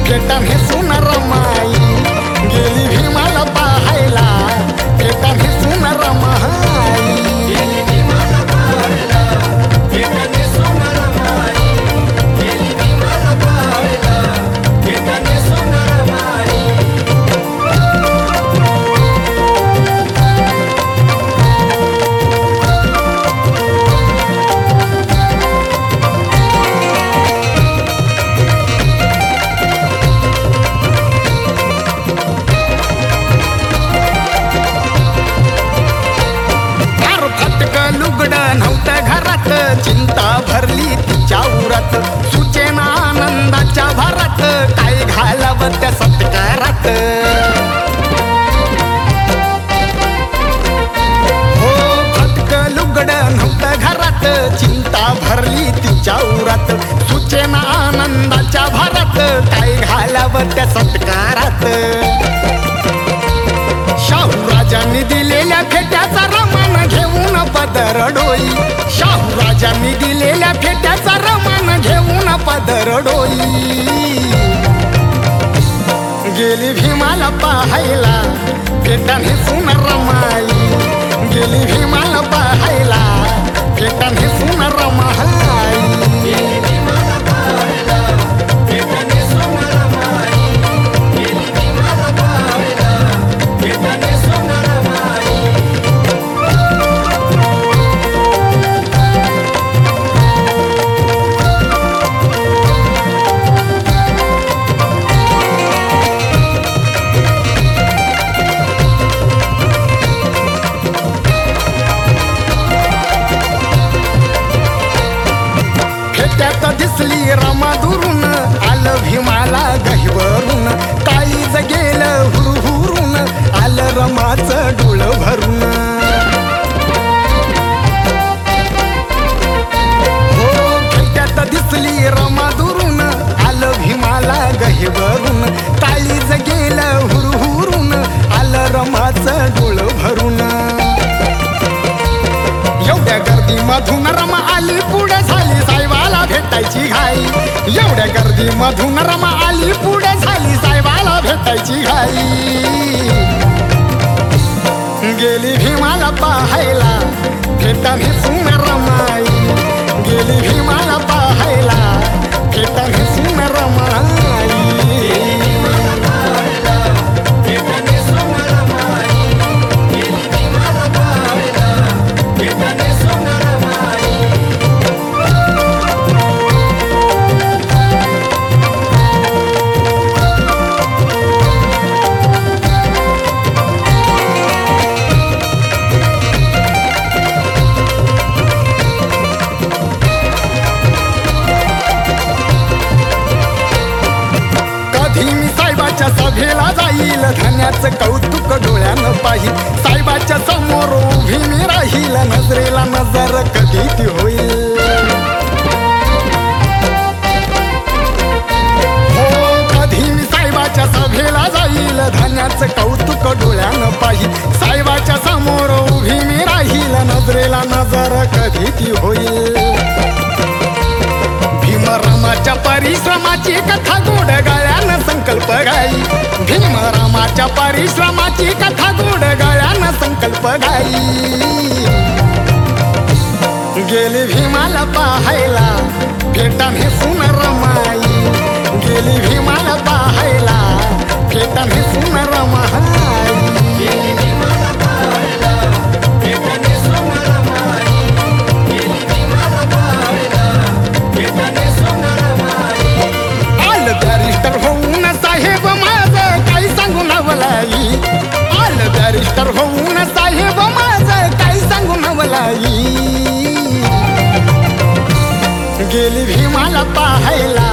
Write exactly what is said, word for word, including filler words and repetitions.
भेटन हे सुनर माई, गेली भीमाला पाहायला भेटन हे सुनर माई, गेली भीमाला पाहायला भेटन हे सुनर माई, गेली भीमाला पाहायला भेटन हे सुनर माई. लुगडं नव्हतं घरात, चिंता भरली तिच्या उरात, सुचेना आनंदाच्या भरात, काय घालावं त्या सत्कारात. हो फटकं लुगडं नव्हतं घरात, चिंता भरली तिच्या उरात, सुचेना आनंदाच्या भरात, काय घालावं त्या सत्कारात. शाहू राजांनी दिलेल्या फेट्याचा रमान घेऊन पदर डोई, शाहू राजांनी दिलेल्या फेट्याचा रमान घेऊन पदर डोई, गेली भीमाला पाहायला भेटन हे सुनर माई, गेली भीमाला पाहायला भेटन हे सुनर माई, गेली भीमाला पाहायला भेटन हे सुनर माई, गेली भीमाला पाहायला भेटन हे सुनर माई. फेट्यात दिसली रमा दुरून, आलं भीमाला गहिवरून, काळीज गेलं हुरहुरून, आलं रमाचं डोळ भरून. हो फेट्यात दिसली रमा दुरून, आलं भीमाला गहिवरून, काळीज गेलं हुरहुरून, आलं रमाचं डोळ भरून. एवढ्या गर्दीमधून रमा आली पुढे झाली साहेबाला भेटायची घाई, एवढ्या गर्दीमधून रमा आली पुढे झाली साहेबाला भेटायची घाई, गेली भीमाला पाहायला भेटन हे सुनर माई, गेली भीमाला पाहायला भेटन हे सुनर माई, गेली भीमाला पाहायला भेटन हे सुनर माई, गेली भीमाला पाहायला भेटन हे सुनर माई. कधी मी साहेबाच्या सभेला जाईल, धन्याचं कौतुक डोळ्यानं पाहिल, साहेबाच्या समोर उभी मी राहील, नजरेला नजर कधी ती होईल. हो कधी मी साहेबाच्या सभेला जाईल, धन्याचं कौतुक डोळ्यानं पाहिल, साहेबाच्या समोर उभी मी राहील, नजरेला नजर कधी ती होईल. भीमरामाच्या परिश्रमाची कथा गोड गळ्यानं संकल्प गाई, भीमरामाच्या परिश्रमाची कथा गोड गळ्यानं संकल्प गाई, गेली भीमाला पाहायला भेटन हे सुनर माई, गेली भीमाला पाहायला भेटन हे सुनर माई, गेली भीमाला पाहायला भेटन हे सुनर माई, गेली भीमाला पाहायला भेटन हे सुनर माई. आलं बॅरिस्टर होऊन साहेब माझं काही सांगू नवलाई, आलं बॅरिस्टर होऊन साहेब माझं काही सांगू नवलाई, गेली भीमाला पाहायला